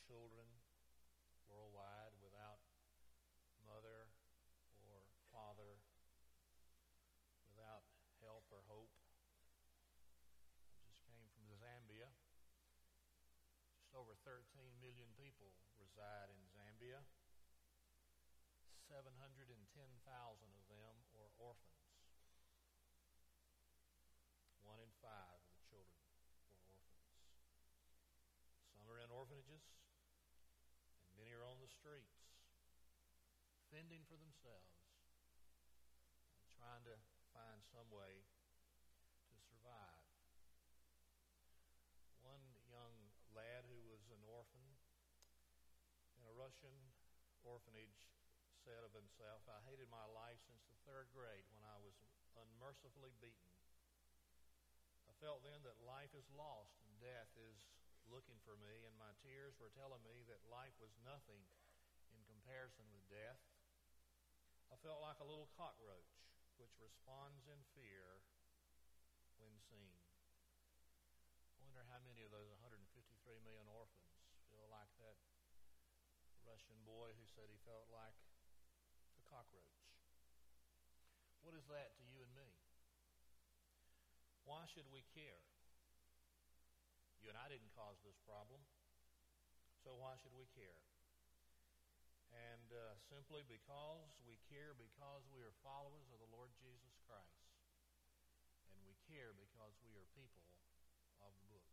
children worldwide without mother or father, without help or hope. I just came from Zambia. Just over 13 million people reside in Zambia. 710,000 of them are orphans. 1 in 5 of the children are orphans. Some are in orphanages, and many are on the streets, fending for themselves, and trying to find some way to survive. One young lad who was an orphan in a Russian orphanage said of himself, "I hated my life since the 3rd grade when I was unmercifully beaten. I felt then that life is lost and death is looking for me, and my tears were telling me that life was nothing in comparison with death. I felt like a little cockroach which responds in fear when seen." I wonder how many of those 153 million orphans feel like that Russian boy who said he felt like a cockroach. What is that to you and me? Why should we care? You and I didn't cause this problem, so why should we care? And simply because we care because we are followers of the Lord Jesus Christ, and we care because we are people of the book.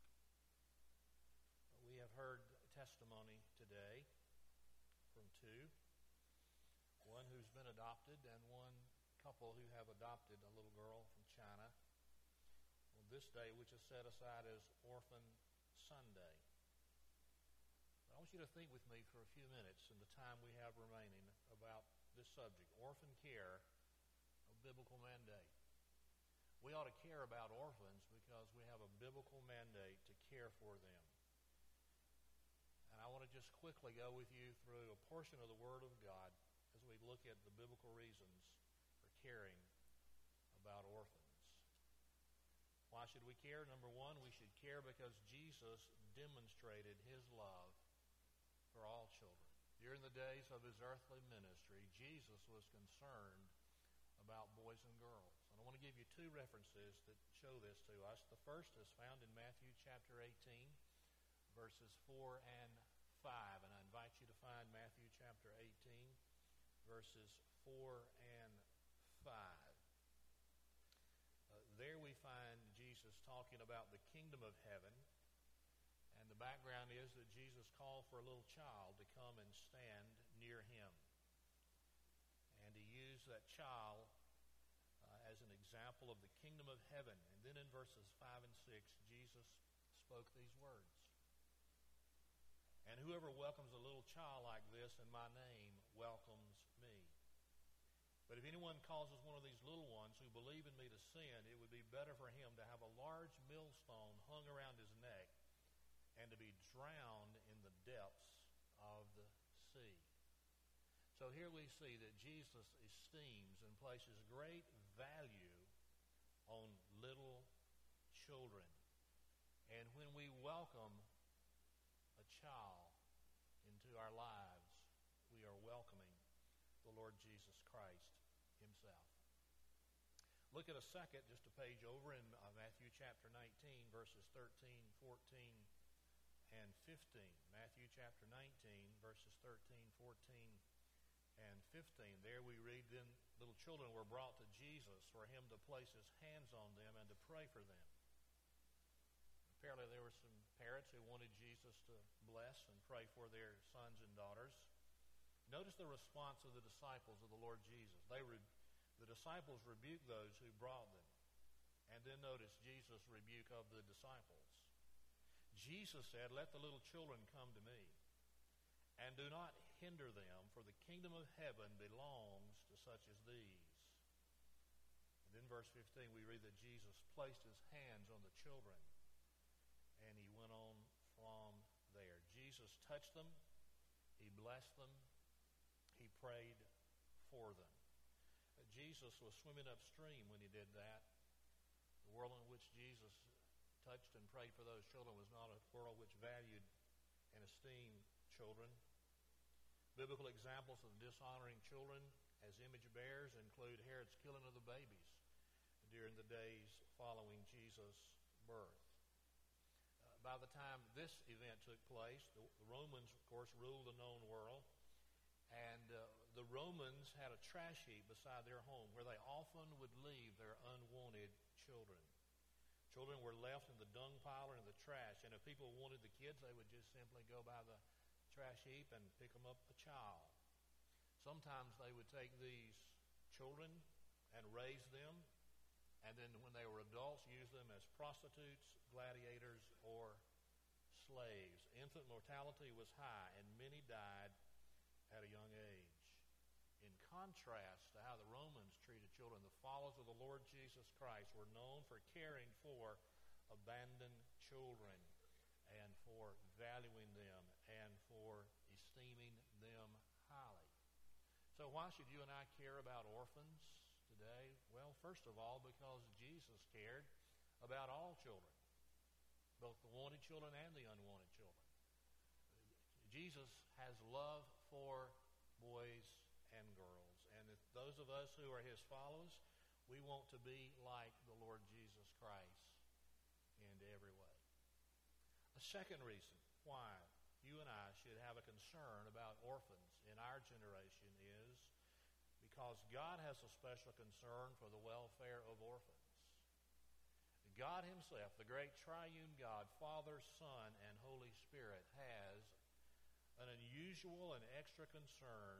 We have heard testimony today from two, one who's been adopted and one couple who have adopted a little girl from China on this day, which is set aside as Orphan Sunday. But I want you to think with me for a few minutes in the time we have remaining about this subject, orphan care, a biblical mandate. We ought to care about orphans because we have a biblical mandate to care for them. And I want to just quickly go with you through a portion of the Word of God as we look at the biblical reasons for caring about orphans. Why should we care? Number one, we should care because Jesus demonstrated his love for all children. During the days of his earthly ministry, Jesus was concerned about boys and girls. And I want to give you two references that show this to us. The first is found in Matthew chapter 18, verses 4 and 5. And I invite you to find Matthew chapter 18, verses 4 and 5. There we find Jesus talking about the kingdom of heaven, and the background is that Jesus called for a little child to come and stand near him. And he used that child as an example of the kingdom of heaven. And then in verses 5 and 6, Jesus spoke these words. "And whoever welcomes a little child like this in my name welcomes me. But if anyone causes one of these little ones who believe in me to sin, it would be better for him to have a large millstone hung around his neck and to be drowned in the depths of the sea." So here we see that Jesus esteems and places great value on little children. And when we welcome a child into our lives, we are welcoming the Lord Jesus Christ himself. Look at a second, just a page over, in Matthew chapter 19, verses 13, 14, and 15. Matthew chapter 19, verses 13, 14, and 15. There we read, "Then little children were brought to Jesus for him to place his hands on them and to pray for them." Apparently there were some parents who wanted Jesus to bless and pray for their sons and daughters. Notice the response of the disciples of the Lord Jesus. The disciples rebuked those who brought them. And then notice Jesus' rebuke of the disciples. Jesus said, "Let the little children come to me, and do not hinder them, for the kingdom of heaven belongs to such as these." And then verse 15, we read that Jesus placed his hands on the children, and he went on from there. Jesus touched them, he blessed them, he prayed for them. Jesus was swimming upstream when he did that. The world in which Jesus touched and prayed for those children was not a world which valued and esteemed children. Biblical examples of dishonoring children as image bearers include Herod's killing of the babies during the days following Jesus' birth. By the time this event took place, the Romans, of course, ruled the known world, and the Romans had a trash heap beside their home where they often would leave their unwanted children. Children were left in the dung pile or in the trash, and if people wanted the kids, they would just simply go by the trash heap and pick them up a child. Sometimes they would take these children and raise them, and then when they were adults, use them as prostitutes, gladiators, or slaves. Infant mortality was high, and many died at a young age. In contrast to how the Romans treated children, the followers of the Lord Jesus Christ were known for caring for abandoned children and for valuing them and for esteeming them highly. So why should you and I care about orphans today? Well, first of all, because Jesus cared about all children, both the wanted children and the unwanted children. Jesus has love for boys and girls. And if those of us who are his followers, we want to be like the Lord Jesus Christ in every way. A second reason why you and I should have a concern about orphans in our generation is because God has a special concern for the welfare of orphans. God himself, the great triune God, Father, Son, and Holy Spirit, has an unusual and extra concern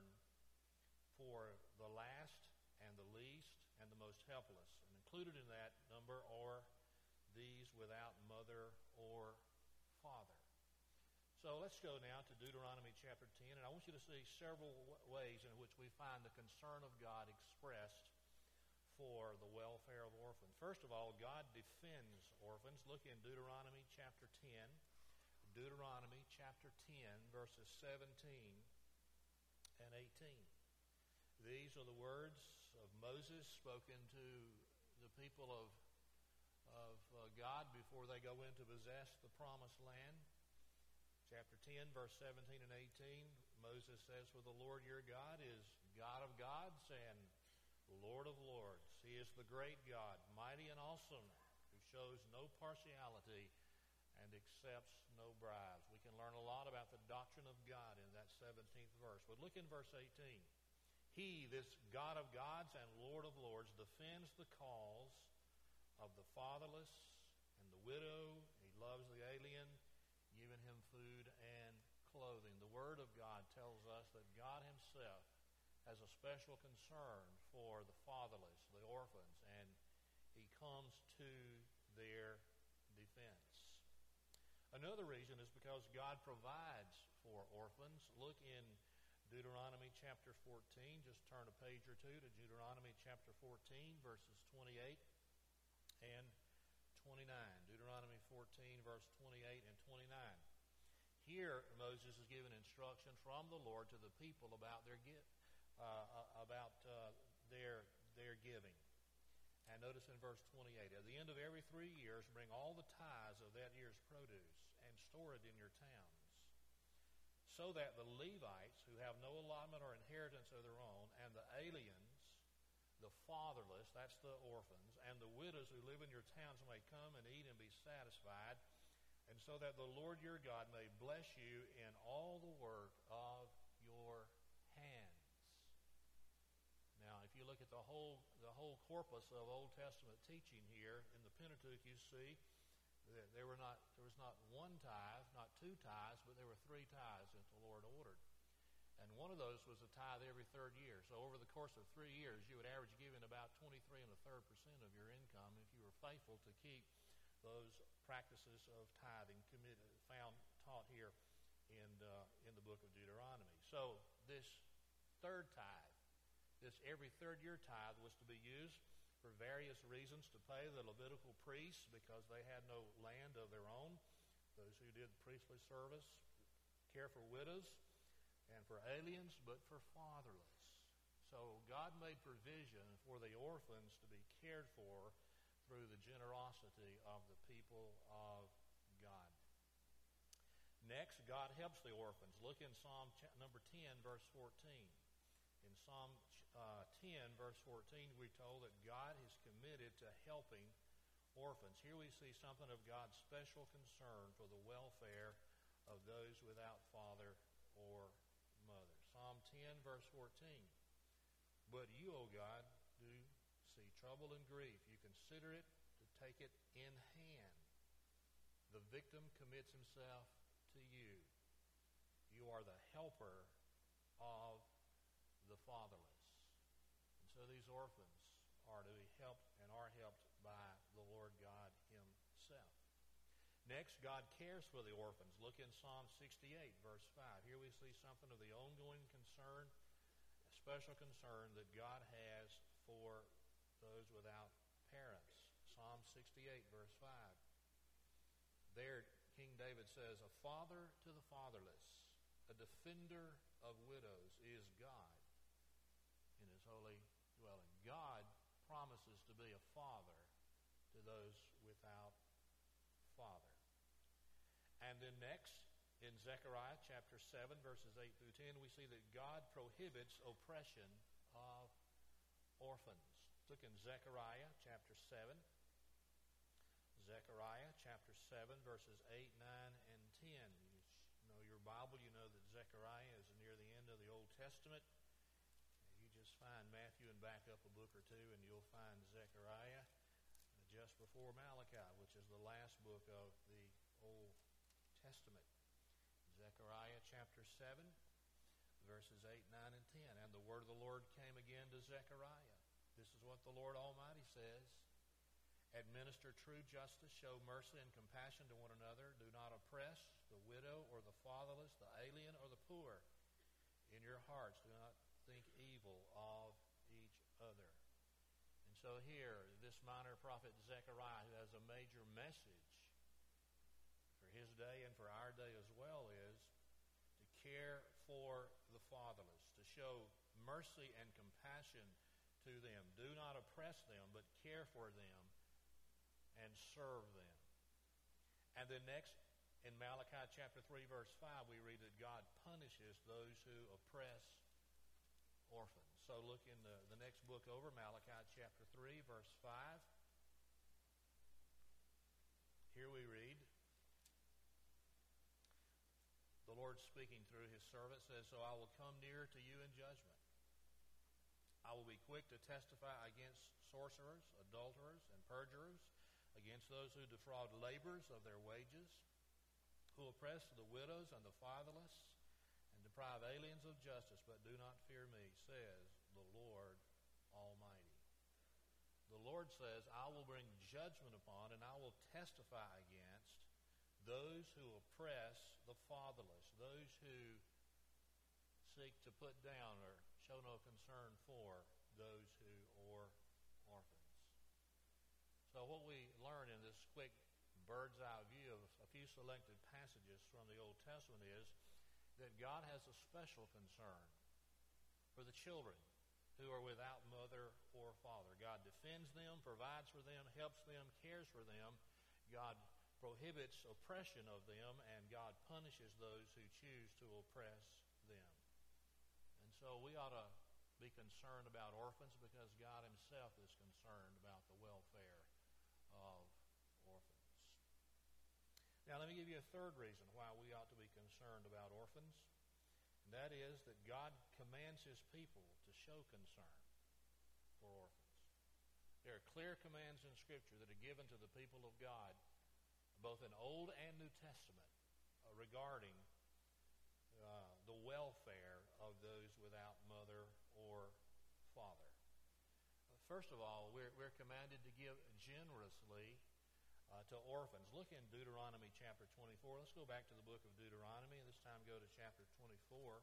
for the last and the least and the most helpless. And included in that number are these without mother or father. So let's go now to Deuteronomy chapter 10, and I want you to see several ways in which we find the concern of God expressed for the welfare of orphans. First of all, God defends orphans. Look in Deuteronomy chapter 10. Deuteronomy chapter 10, verses 17 and 18. These are the words of Moses spoken to the people of God before they go in to possess the promised land. Chapter 10, verse 17 and 18, Moses says, "For the Lord your God is God of gods and Lord of lords. He is the great God, mighty and awesome, who shows no partiality and accepts no bribes." We can learn a lot about the doctrine of God in that 17th verse. But look in verse 18. "He, this God of gods and Lord of lords, defends the cause of the fatherless and the widow. He loves the alien, giving him food and clothing." The Word of God tells us that God himself has a special concern for the fatherless, the orphans, and he comes to their defense. Another reason is because God provides for orphans. Look in Deuteronomy chapter 14. Just turn a page or two to Deuteronomy chapter 14, verses 28 and 29. Deuteronomy 14, verse 28 and 29. Here, Moses is giving instruction from the Lord to the people about their giving. And notice in verse 28, "At the end of every 3 years, bring all the tithes of that year's produce and store it in your towns, so that the Levites, who have no allotment or inheritance of their own, and the aliens, the fatherless," that's the orphans, "and the widows who live in your towns may come and eat and be satisfied, and so that the Lord your God may bless you in all the work of your hands." Now, if you look at the whole corpus of Old Testament teaching here in the Pentateuch, you see that there was not one tithe, not 2 tithes, but there were 3 tithes that the Lord ordered. And one of those was a tithe every 3rd year. So over the course of 3 years, you would average giving about 23 1/3% of your income if you were faithful to keep those practices of tithing found taught here in the book of Deuteronomy. So this 3rd tithe, this every 3rd year tithe, was to be used for various reasons: to pay the Levitical priests because they had no land of their own, those who did priestly service, care for widows, and for aliens, but for fatherless. So God made provision for the orphans to be cared for through the generosity of the people of God. Next, Next, God helps the orphans. Look in Psalm number 10, verse 14. In Psalm 10, verse 14, we're told that God is committed to helping orphans. Here we see something of God's special concern for the welfare of those without father or mother. Psalm 10, verse 14. But you, O God, do see trouble and grief. You consider it to take it in hand. The victim commits himself to you. You are the helper of the fatherless. And so these orphans are to be helped and are helped by the Lord God himself. Next, God cares for the orphans. Look in Psalm 68, verse 5. Here we see something of the ongoing concern, a special concern that God has for those without parents. Psalm 68, verse 5. There, King David says, a father to the fatherless, a defender of widows is God in his holy dwelling. God promises to be a father to those without father. And then next, in Zechariah chapter 7, verses 8 through 10, we see that God prohibits oppression of orphans. Look in Zechariah chapter 7. Zechariah chapter 7, verses 8, 9, and 10. You know your Bible, you know that Zechariah is near the end of the Old Testament. You just find Matthew and back up a book or two, and you'll find Zechariah just before Malachi, which is the last book of the Old Testament. Zechariah chapter 7, verses 8, 9, and 10. And the word of the Lord came again to Zechariah. This is what the Lord Almighty says. Administer true justice, show mercy and compassion to one another. Do not oppress the widow or the fatherless, the alien or the poor. In your hearts, do not think evil of each other. And so here, this minor prophet Zechariah, who has a major message for his day and for our day as well, is to care for the fatherless, to show mercy and compassion to them. Do not oppress them, but care for them and serve them. And then next, in Malachi chapter 3, verse 5, we read that God punishes those who oppress orphans. So look in the next book over, Malachi chapter 3, verse 5. Here we read, the Lord speaking through his servant says, so I will come near to you in judgment. I will be quick to testify against sorcerers, adulterers, and perjurers, against those who defraud laborers of their wages, who oppress the widows and the fatherless, and deprive aliens of justice, but do not fear me, says the Lord Almighty. The Lord says, I will bring judgment upon and I will testify against those who oppress the fatherless, those who seek to put down or show no concern for those who are orphans. So what we learn in this quick bird's eye view of a few selected passages from the Old Testament is that God has a special concern for the children who are without mother or father. God defends them, provides for them, helps them, cares for them. God prohibits oppression of them, and God punishes those who choose to oppress them. And so we ought to be concerned about orphans because God himself is concerned about the welfare of orphans. Now let me give you a third reason why we ought to be concerned about orphans, and that is that God commands his people to show concern for orphans. There are clear commands in Scripture that are given to the people of God, both in Old and New Testament, regarding the welfare of those without mother or father. First of all, we're commanded to give generously to orphans. Look in Deuteronomy chapter 24. Let's go back to the book of Deuteronomy, and this time go to chapter 24.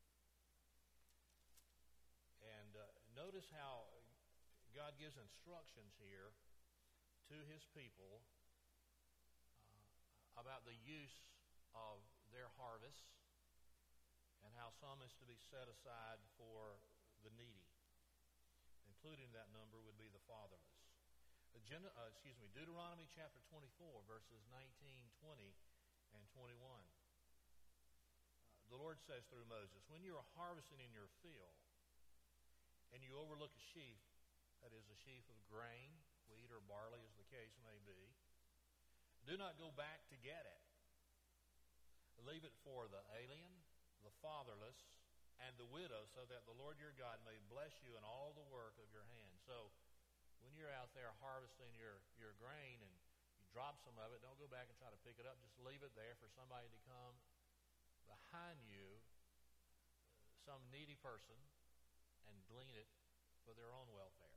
And notice how God gives instructions here to his people about the use of their harvest and how some is to be set aside for the needy. Including that number would be the fatherless. Deuteronomy chapter 24, verses 19, 20, and 21. Lord says through Moses, when you're harvesting in your field and you overlook a sheaf, that is a sheaf of grain, wheat or barley as the case may be, do not go back to get it. Leave it for the alien, the fatherless, and the widow, so that the Lord your God may bless you in all the work of your hands. So when you're out there harvesting your grain and you drop some of it, don't go back and try to pick it up. Just leave it there for somebody to come behind you, some needy person, and glean it for their own welfare.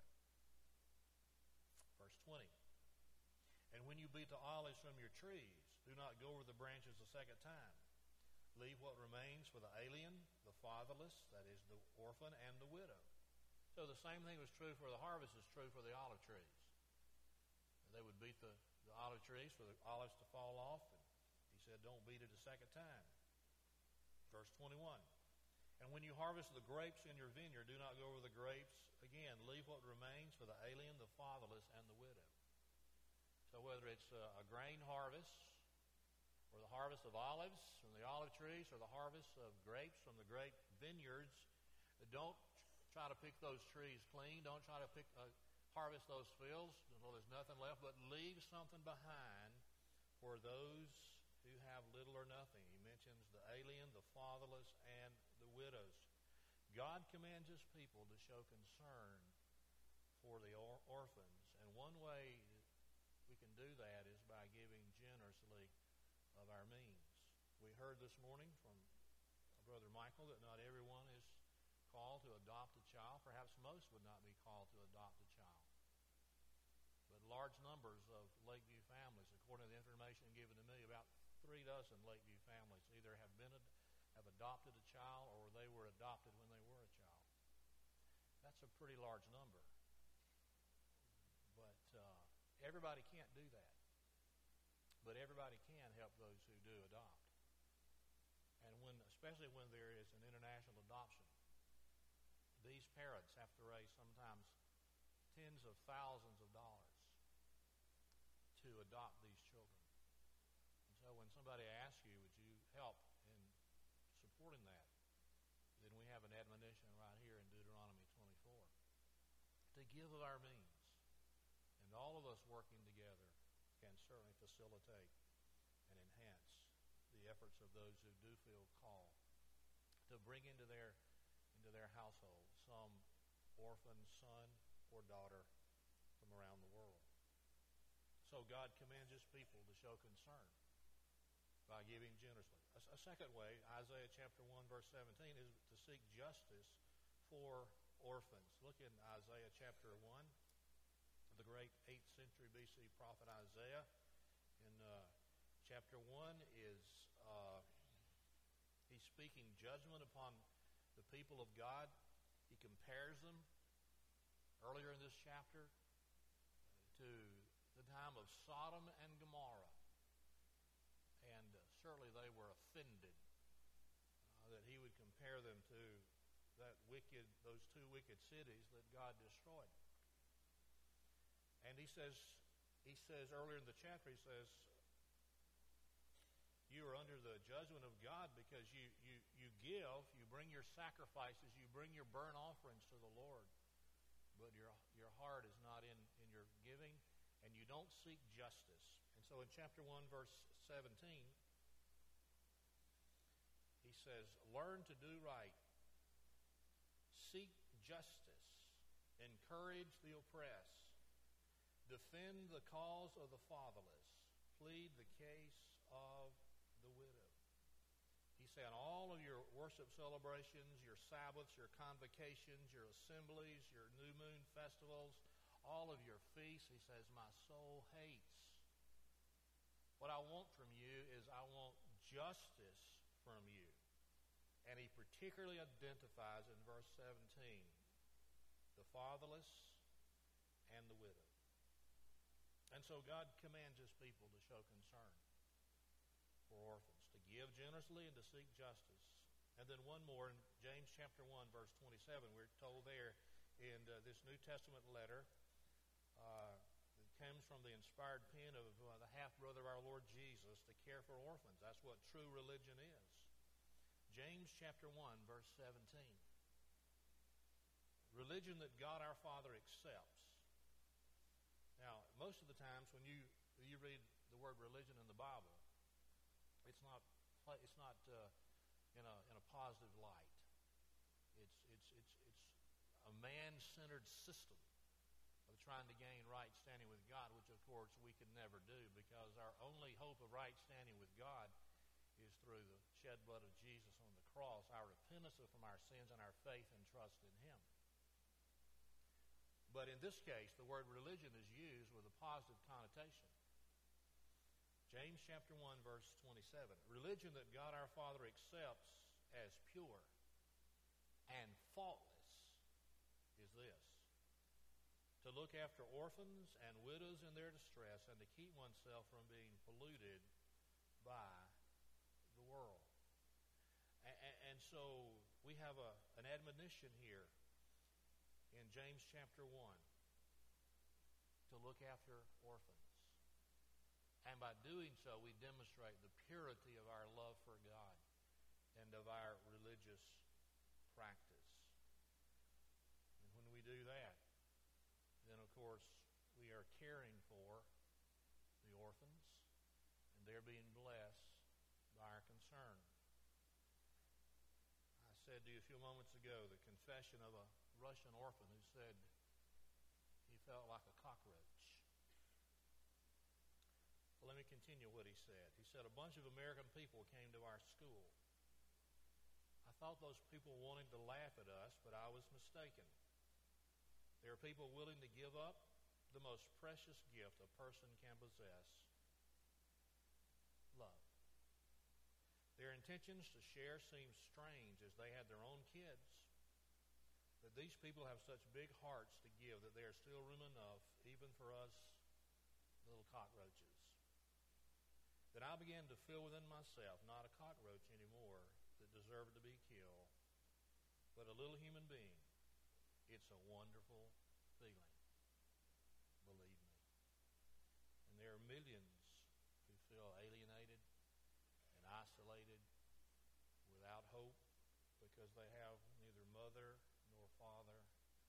Verse 20. And when you beat the olives from your trees, do not go over the branches a second time. Leave what remains for the alien, the fatherless, that is the orphan, and the widow. So the same thing was true for the harvest is true for the olive trees. They would beat the olive trees for the olives to fall off, and he said, don't beat it a second time. Verse 21. And when you harvest the grapes in your vineyard, do not go over the grapes again. Leave what remains for the alien, the fatherless, and the widow. So whether it's a grain harvest, or the harvest of olives from the olive trees, or the harvest of grapes from the grape vineyards, don't try to pick those trees clean. Don't try to harvest those fields until there's nothing left, but leave something behind for those who have little or nothing. He mentions the alien, the fatherless, and the widows. God commands his people to show concern for the orphans, and one way we can do that is by giving generously of our means. We heard this morning from Brother Michael that not everyone is called to adopt a child. Perhaps most would not be called to adopt a child. But large numbers of Lakeview families, according to the information given to me, about 3 dozen Lakeview families either have adopted a child or they were adopted when they were a child. That's a pretty large number. But everybody can't do that. But everybody can help those who do adopt. And especially when there is an international adoption, these parents have to raise sometimes tens of thousands of dollars to adopt these children. And so when somebody asks you, would you help in supporting that, then we have an admonition right here in Deuteronomy 24 to give of our means. And all of us working together can certainly facilitate and enhance the efforts of those who do feel called to bring into their household some orphan son or daughter from around the world. So God commands his people to show concern by giving generously. A second way, Isaiah chapter 1 verse 17, is to seek justice for orphans. Look in Isaiah chapter 1. The great 8th century BC prophet Isaiah in chapter 1 is he's speaking judgment upon the people of God. He compares them earlier in this chapter to the time of Sodom and Gomorrah, and certainly they were offended that he would compare them to those 2 wicked cities that God destroyed. And he says earlier in the chapter, he says, you are under the judgment of God because you bring your sacrifices, you bring your burnt offerings to the Lord, but your heart is not in your giving, and you don't seek justice. And so in chapter 1, verse 17, he says, learn to do right, seek justice, encourage the oppressed, defend the cause of the fatherless, plead the case of the widow. He said, all of your worship celebrations, your Sabbaths, your convocations, your assemblies, your new moon festivals, all of your feasts, he says, my soul hates. What I want from you is I want justice from you. And he particularly identifies in verse 17 the fatherless and the widow. And so God commands his people to show concern for orphans, to give generously and to seek justice. And then one more in James chapter 1, verse 27, we're told there in this New Testament letter that comes from the inspired pen of the half-brother of our Lord Jesus to care for orphans. That's what true religion is. James chapter 1, verse 17. Religion that God our Father accepts. Now, most of the times when you read the word religion in the Bible, it's not in a positive light. It's a man-centered system of trying to gain right standing with God, which of course we can never do, because our only hope of right standing with God is through the shed blood of Jesus on the cross, our repentance from our sins and our faith and trust in Him. But in this case, the word religion is used with a positive connotation. James chapter 1, verse 27. Religion that God our Father accepts as pure and faultless is this: to look after orphans and widows in their distress, and to keep oneself from being polluted by the world. And so we have an admonition here in James chapter 1 to look after orphans. And by doing so, we demonstrate the purity of our love for God and of our religious practice. And when we do that, then of course we are caring for the orphans, and they're being blessed by our concern. I said to you a few moments ago the confession of a Russian orphan who said he felt like a cockroach. Well, let me continue what he said. He said, a bunch of American people came to our school. I thought those people wanted to laugh at us, but I was mistaken. There are people willing to give up the most precious gift a person can possess: love. Their intentions to share seemed strange as they had their own kids. But these people have such big hearts to give that there is still room enough even for us little cockroaches. Then I began to feel within myself not a cockroach anymore that deserved to be killed, but a little human being. It's a wonderful feeling, believe me. And there are millions who feel alienated and isolated, without hope, because they have neither mother nor father.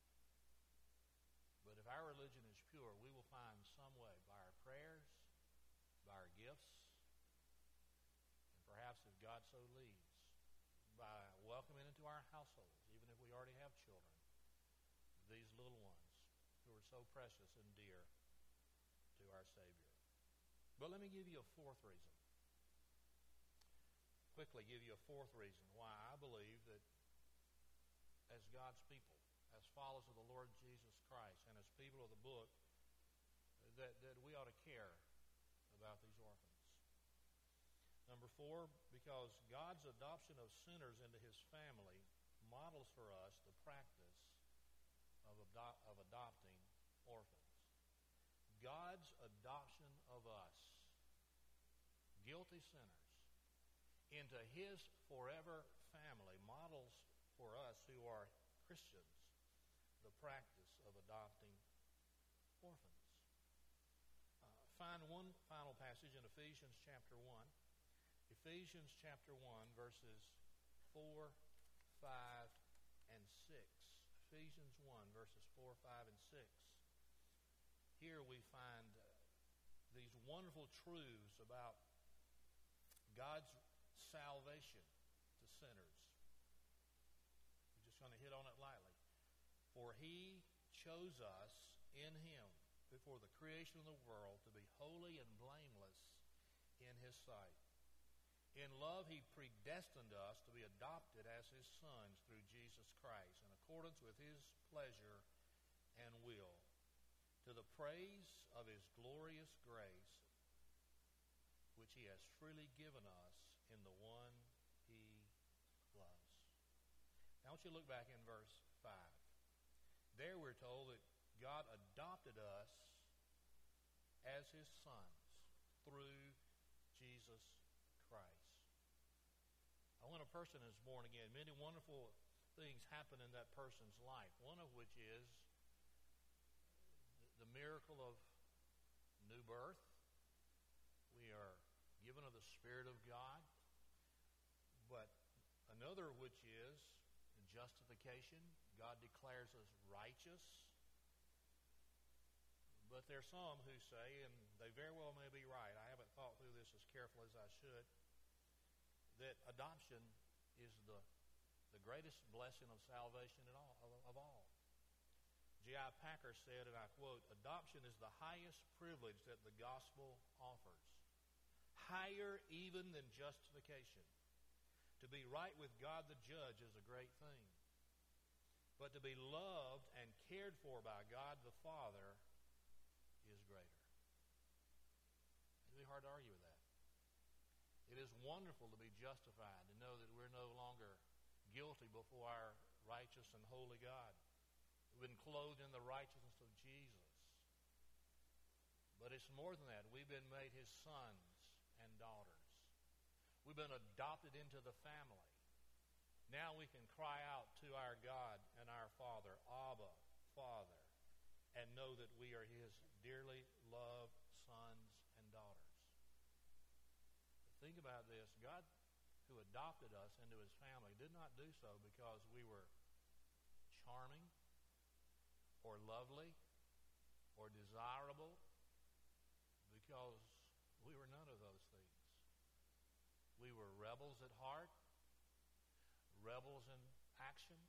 But if our religion is pure, we will find some way, by our prayers, by our gifts, and perhaps if God so leads, by welcoming into our households, even if we already have children, these little ones who are so precious and dear to our Savior. But let me give you a fourth reason. Quickly give you a fourth reason why I believe that as God's people, as followers of the Lord Jesus Christ, and as people of the book, that we ought to care about these orphans. Number 4, because God's adoption of sinners into His family models for us the practice of adopting orphans. God's adoption of us, guilty sinners, into His forever family models for us who are Christians the practice of adopting orphans. Find one final passage in Ephesians chapter 1. Ephesians chapter 1, verses 4, 5, and 6. Ephesians 1, verses 4, 5, and 6. Here we find these wonderful truths about God's salvation to sinners. We're just going to hit on it lightly. For He chose us in Him before the creation of the world to be holy and blameless in His sight. In love, He predestined us to be adopted as His sons through Jesus Christ, in accordance with His pleasure and will, to the praise of His glorious grace, which He has freely given us in the one He loves. Now I want you to look back in verse 5. There we're told that God adopted us as His sons through Jesus Christ. When a person is born again, many wonderful things happen in that person's life, one of which is the miracle of new birth. We are given of the Spirit of God. But Another, which is justification. God declares us righteous. But there are some who say, and they very well may be right, I haven't thought through this as carefully as I should, that adoption is the greatest blessing of salvation of all. J.I. Packer said, and I quote, "Adoption is the highest privilege that the gospel offers, higher even than justification. To be right with God the judge is a great thing, but to be loved and cared for by God the Father is greater." It'd be hard to argue with that. It is wonderful to be justified, to know that we're no longer guilty before our righteous and holy God. We've been clothed in the righteousness of Jesus. But it's more than that. We've been made his sons and daughters. We've been adopted into the family. Now we can cry out to our God and our Father, Abba, Father, and know that we are his dearly loved sons and daughters. But think about this. God, who adopted us into his family, did not do so because we were charming or lovely or desirable, because we were none of those things. We were rebels at heart, rebels in action.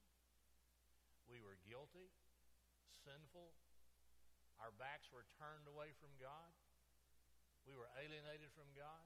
We were guilty, sinful. Our backs were turned away from God. We were alienated from God.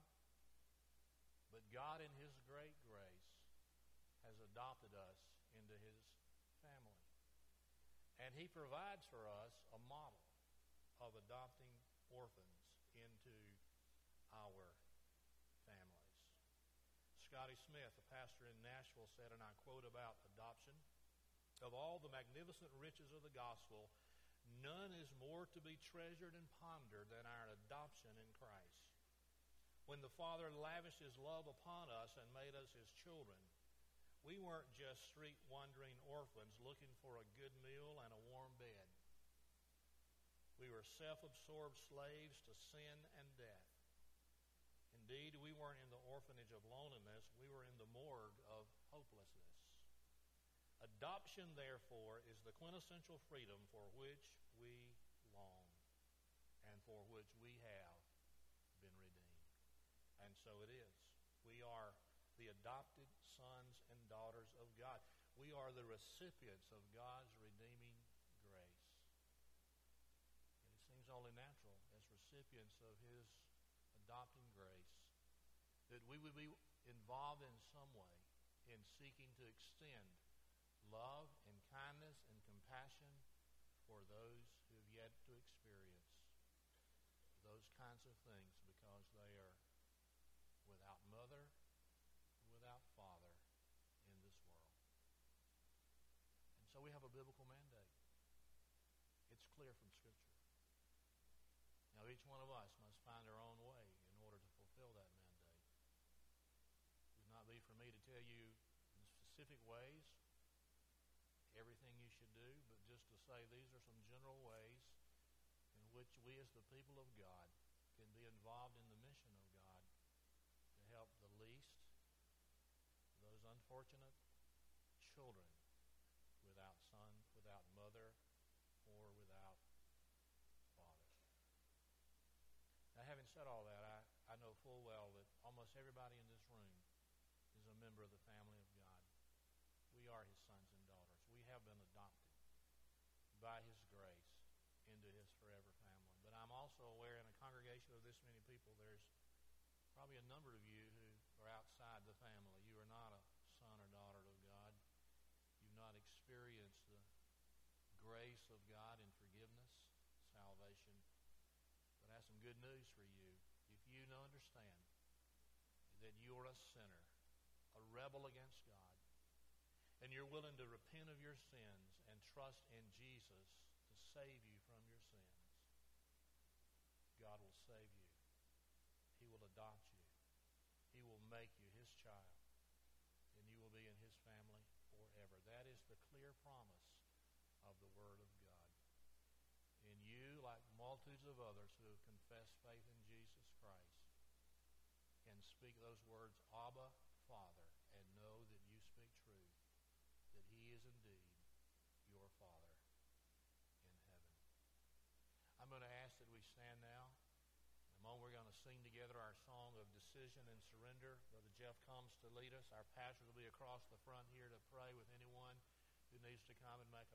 But God, in his great grace, has adopted us into his family. And he provides for us a model of adopting orphans into our families. Scotty Smith, a pastor in Nashville, said, and I quote about adoption, "Of all the magnificent riches of the gospel, none is more to be treasured and pondered than our adoption in Christ. When the Father lavished his love upon us and made us his children, we weren't just street-wandering orphans looking for a good meal and a warm bed. We were self-absorbed slaves to sin and death. Indeed, we weren't in the orphanage of loneliness. We were in the morgue of hopelessness. Adoption, therefore, is the quintessential freedom for which we long and for which we have been redeemed." And so it is. We are the adopted sons and daughters of God. We are the recipients of God's redeeming grace. And it seems only natural, as recipients of his adopting grace, that we would be involved in some way in seeking to extend love and kindness and compassion for those who have yet to experience those kinds of things, because they are without mother, without father in this world. And so we have a biblical mandate. It's clear from Scripture. Now each one of us must find our own way in order to fulfill that mandate. It would not be for me to tell you in specific ways everything you should do, but just to say these are some general ways in which we as the people of God can be involved in the mission of God to help the least, those unfortunate children without son, without mother, or without father. Now, having said all that, I know full well that almost everybody in this room is a member of the family of God. We are his sons and daughters. We have been adopted by his grace into his forever family. But I'm also aware in a congregation of this many people, there's probably a number of you who are outside the family. You are not a son or daughter of God. You've not experienced the grace of God in forgiveness, salvation. But I have some good news for you. If you understand that you are a sinner, a rebel against God, and you're willing to repent of your sins and trust in Jesus to save you from your sins, God will save you. He will adopt you. He will make you his child, and you will be in his family forever. That is the clear promise of the Word of God. And you, like multitudes of others who have confessed faith in Jesus Christ, can speak those words, Abba, Father, and know that you speak sing together our song of decision and surrender. Brother Jeff comes to lead us. Our pastor will be across the front here to pray with anyone who needs to come and make